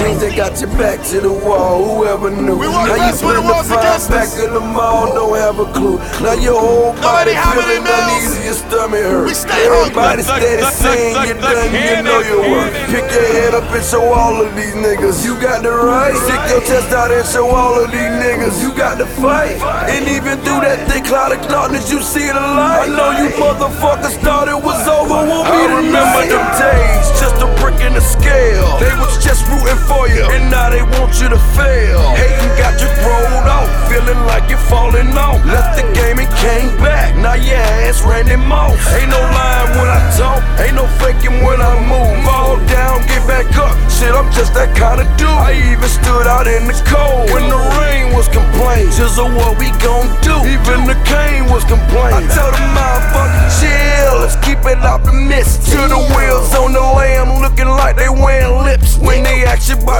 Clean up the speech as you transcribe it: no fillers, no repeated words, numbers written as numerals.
jeans that got your back to the wall. Whoever knew? How you spend the fine back in the mall? Don't have a clue. Now your whole body feeling uneasy, your stomach hurt. Everybody steady saying you're done, you know your work. Pick your head up and show all of these niggas you got the right. Stick your chest out and show all of these niggas you got to fight. And even through that thick cloud of darkness, you see the light. I know you motherfuckers thought it was over. Won't be the remember them days, just a brick in the scale. They was just rooting for you, and now they want you to fail. Hating got you thrown off, feeling like you're falling off. Left the game and came back, now your ass ran them off. Ain't no lying when I talk, ain't no faking when I move. Fall down, get back up, shit, I'm just that kind of dude. I even stood out in the cold when the rain was complaining. Just what we gon' do, even the cane was complaining. I tell the motherfucker, chill, let's keep it optimistic. To the wheels on the lamb, looking like they wearing lips when they ask you about